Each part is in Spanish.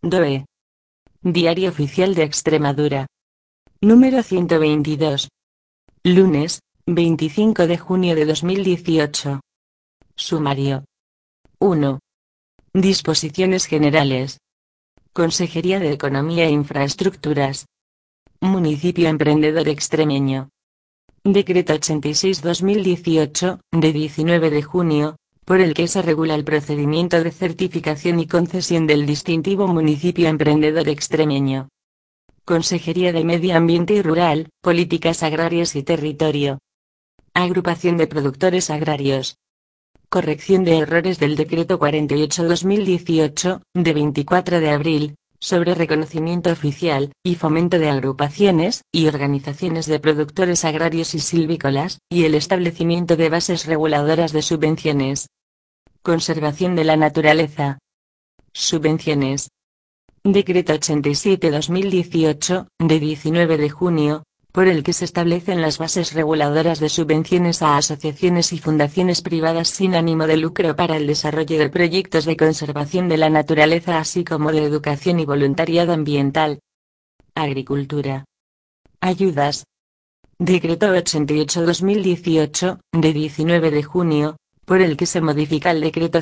DOE. Diario Oficial de Extremadura. Número 122. Lunes, 25 de junio de 2018. Sumario. 1. Disposiciones generales. Consejería de Economía e Infraestructuras. Municipio Emprendedor Extremeño. Decreto 86/2018, de 19 de junio, por el que se regula el procedimiento de certificación y concesión del distintivo Municipio Emprendedor Extremeño. Consejería de Medio Ambiente y Rural, Políticas Agrarias y Territorio. Agrupación de Productores Agrarios. Corrección de errores del Decreto 48/2018, de 24 de abril, sobre reconocimiento oficial y fomento de agrupaciones y organizaciones de productores agrarios y silvícolas, y el establecimiento de bases reguladoras de subvenciones. Conservación de la naturaleza. Subvenciones. Decreto 87/2018, de 19 de junio, por el que se establecen las bases reguladoras de subvenciones a asociaciones y fundaciones privadas sin ánimo de lucro para el desarrollo de proyectos de conservación de la naturaleza así como de educación y voluntariado ambiental. Agricultura. Ayudas. Decreto 88/2018, de 19 de junio, por el que se modifica el Decreto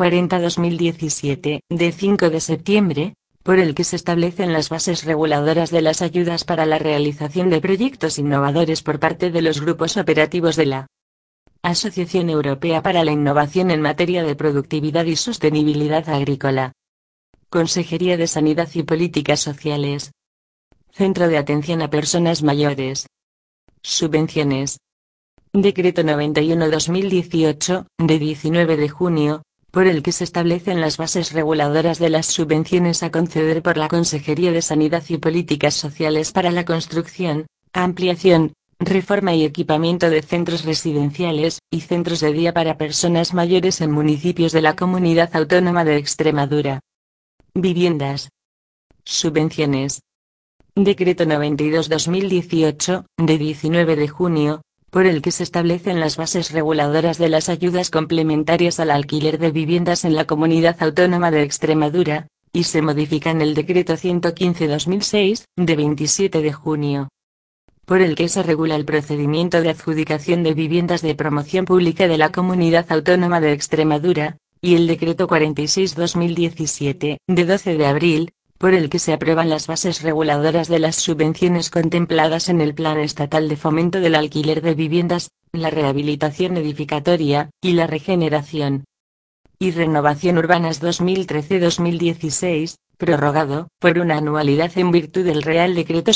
140/2017, de 5 de septiembre, por el que se establecen las bases reguladoras de las ayudas para la realización de proyectos innovadores por parte de los grupos operativos de la Asociación Europea para la Innovación en materia de productividad y sostenibilidad agrícola. Consejería de Sanidad y Políticas Sociales. Centro de Atención a Personas Mayores. Subvenciones. Decreto 91/2018, de 19 de junio, por el que se establecen las bases reguladoras de las subvenciones a conceder por la Consejería de Sanidad y Políticas Sociales para la construcción, ampliación, reforma y equipamiento de centros residenciales y centros de día para personas mayores en municipios de la Comunidad Autónoma de Extremadura. Viviendas. Subvenciones. Decreto 92/2018, de 19 de junio, por el que se establecen las bases reguladoras de las ayudas complementarias al alquiler de viviendas en la Comunidad Autónoma de Extremadura, y se modifican el Decreto 115/2006, de 27 de junio, por el que se regula el procedimiento de adjudicación de viviendas de promoción pública de la Comunidad Autónoma de Extremadura, y el Decreto 46/2017, de 12 de abril, por el que se aprueban las bases reguladoras de las subvenciones contempladas en el Plan Estatal de Fomento del Alquiler de Viviendas, la Rehabilitación Edificatoria, y la Regeneración y Renovación Urbanas 2013-2016, prorrogado, por una anualidad en virtud del Real Decreto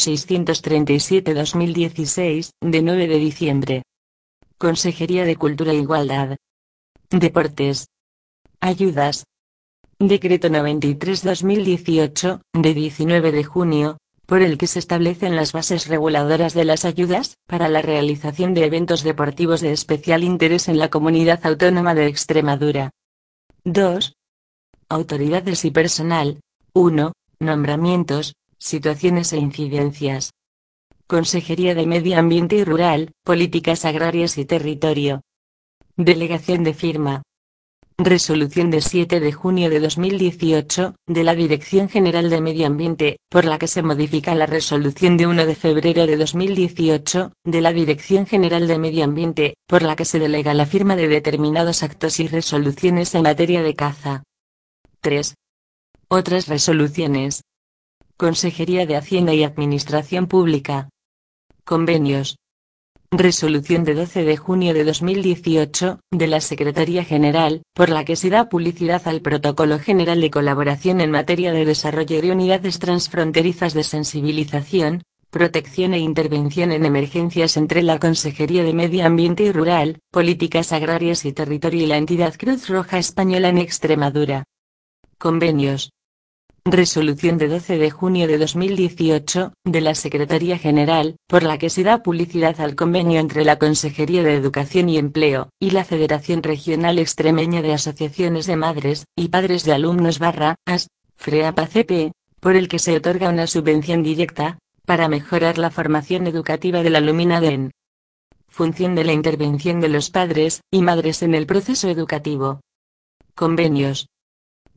637/2016, de 9 de diciembre. Consejería de Cultura e Igualdad. Deportes. Ayudas. Decreto 93/2018, de 19 de junio, por el que se establecen las bases reguladoras de las ayudas para la realización de eventos deportivos de especial interés en la Comunidad Autónoma de Extremadura. 2. Autoridades y personal. 1. Nombramientos, situaciones e incidencias. Consejería de Medio Ambiente y Rural, Políticas Agrarias y Territorio. Delegación de firma. Resolución de 7 de junio de 2018, de la Dirección General de Medio Ambiente, por la que se modifica la resolución de 1 de febrero de 2018, de la Dirección General de Medio Ambiente, por la que se delega la firma de determinados actos y resoluciones en materia de caza. 3. Otras resoluciones. Consejería de Hacienda y Administración Pública. Convenios. Resolución de 12 de junio de 2018, de la Secretaría General, por la que se da publicidad al Protocolo General de Colaboración en materia de desarrollo de unidades transfronterizas de sensibilización, protección e intervención en emergencias entre la Consejería de Medio Ambiente y Rural, Políticas Agrarias y Territorio y la entidad Cruz Roja Española en Extremadura. Convenios. Resolución de 12 de junio de 2018, de la Secretaría General, por la que se da publicidad al convenio entre la Consejería de Educación y Empleo, y la Federación Regional Extremeña de Asociaciones de Madres y Padres de Alumnos /AS, FREAPACP, por el que se otorga una subvención directa, para mejorar la formación educativa del alumnado en función de la intervención de los padres y madres en el proceso educativo. Convenios.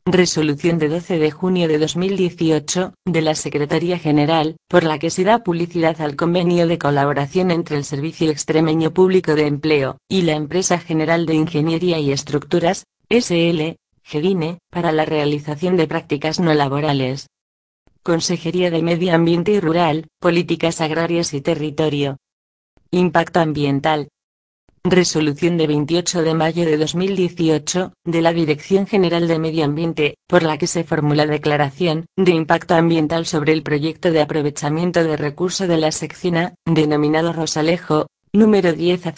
Resolución de 12 de junio de 2018, de la Secretaría General, por la que se da publicidad al convenio de colaboración entre el Servicio Extremeño Público de Empleo, y la Empresa General de Ingeniería y Estructuras, S.L., GEDINE, para la realización de prácticas no laborales. Consejería de Medio Ambiente y Rural, Políticas Agrarias y Territorio. Impacto Ambiental. Resolución de 28 de mayo de 2018, de la Dirección General de Medio Ambiente, por la que se formula declaración de impacto ambiental sobre el proyecto de aprovechamiento de recurso de la sección A, denominado Rosalejo, número 10 a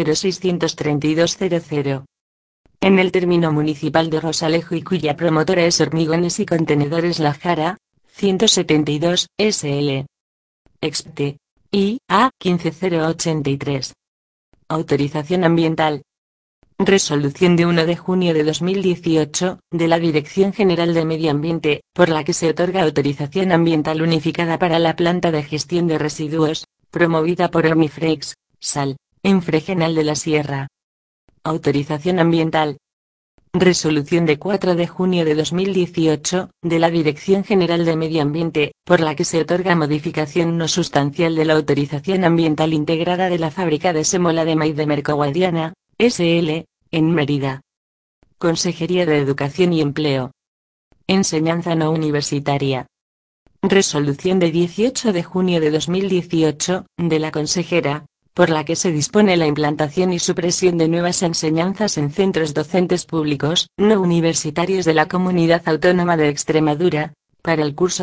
0063200. En el término municipal de Rosalejo y cuya promotora es Hormigones y Contenedores La Jara, 172, SL. Expte. I.A. 15083. Autorización ambiental. Resolución de 1 de junio de 2018, de la Dirección General de Medio Ambiente, por la que se otorga autorización ambiental unificada para la planta de gestión de residuos, promovida por Hormifrex, Sal, en Fregenal de la Sierra. Autorización ambiental. Resolución de 4 de junio de 2018, de la Dirección General de Medio Ambiente, por la que se otorga modificación no sustancial de la autorización ambiental integrada de la fábrica de sémola de maíz de Mercoguadiana, S.L., en Mérida. Consejería de Educación y Empleo. Enseñanza no universitaria. Resolución de 18 de junio de 2018, de la consejera, por la que se dispone la implantación y supresión de nuevas enseñanzas en centros docentes públicos, no universitarios de la Comunidad Autónoma de Extremadura, para el curso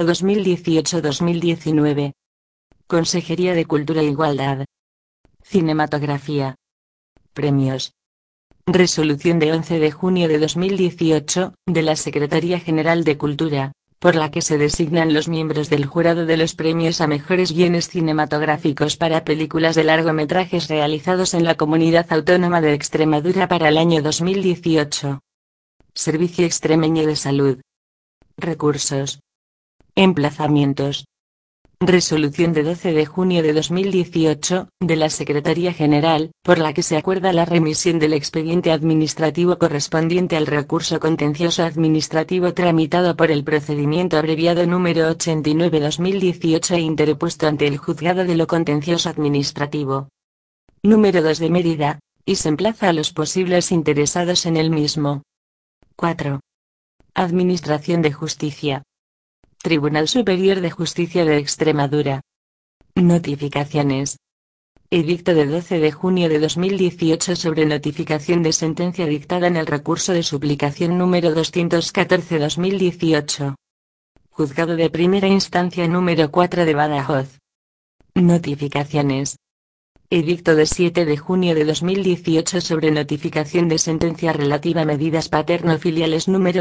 2018-2019. Consejería de Cultura e Igualdad. Cinematografía. Premios. Resolución de 11 de junio de 2018, de la Secretaría General de Cultura, por la que se designan los miembros del jurado de los premios a mejores guiones cinematográficos para películas de largometrajes realizados en la Comunidad Autónoma de Extremadura para el año 2018. Servicio Extremeño de Salud. Recursos. Emplazamientos. Resolución de 12 de junio de 2018, de la Secretaría General, por la que se acuerda la remisión del expediente administrativo correspondiente al recurso contencioso administrativo tramitado por el procedimiento abreviado número 89-2018 e interpuesto ante el Juzgado de lo Contencioso Administrativo. Número 2 de Mérida, y se emplaza a los posibles interesados en el mismo. 4. Administración de Justicia. Tribunal Superior de Justicia de Extremadura. Notificaciones. Edicto de 12 de junio de 2018 sobre notificación de sentencia dictada en el recurso de suplicación número 214-2018. Juzgado de Primera Instancia número 4 de Badajoz. Notificaciones. Edicto de 7 de junio de 2018 sobre notificación de sentencia relativa a medidas paterno-filiales número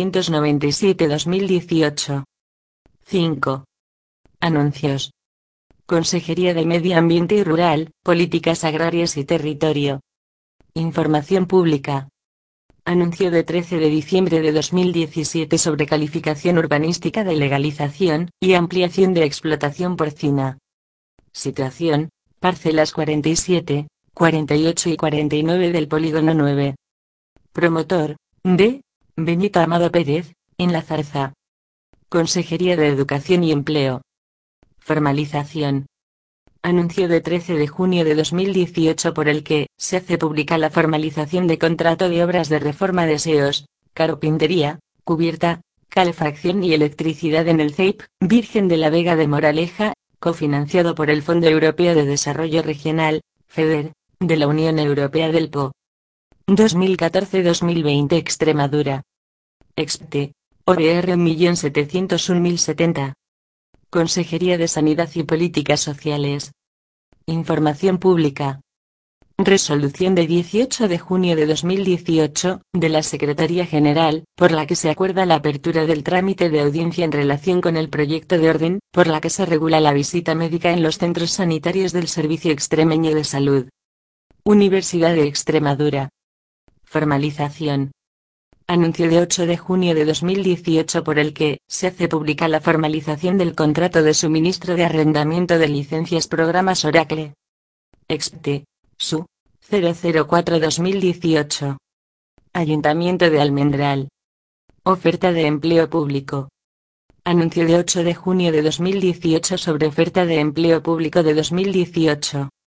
797-2018. 5. Anuncios. Consejería de Medio Ambiente y Rural, Políticas Agrarias y Territorio. Información pública. Anuncio de 13 de diciembre de 2017 sobre calificación urbanística de legalización y ampliación de explotación porcina. Situación: parcelas 47, 48 y 49 del Polígono 9. Promotor: D. Benito Amado Pérez, en La Zarza. Consejería de Educación y Empleo. Formalización. Anuncio de 13 de junio de 2018 por el que se hace pública la formalización de contrato de obras de reforma de aseos, carpintería, cubierta, calefacción y electricidad en el CEIP Virgen de la Vega de Moraleja, cofinanciado por el Fondo Europeo de Desarrollo Regional, FEDER, de la Unión Europea del PO. 2014-2020 Extremadura. Expte. ODR 1.701.070. Consejería de Sanidad y Políticas Sociales. Información pública. Resolución de 18 de junio de 2018, de la Secretaría General, por la que se acuerda la apertura del trámite de audiencia en relación con el proyecto de orden, por la que se regula la visita médica en los centros sanitarios del Servicio Extremeño de Salud. Universidad de Extremadura. Formalización. Anuncio de 8 de junio de 2018 por el que se hace pública la formalización del contrato de suministro de arrendamiento de licencias programas Oracle. Expte. Su. 004-2018. Ayuntamiento de Almendral. Oferta de empleo público. Anuncio de 8 de junio de 2018 sobre oferta de empleo público de 2018.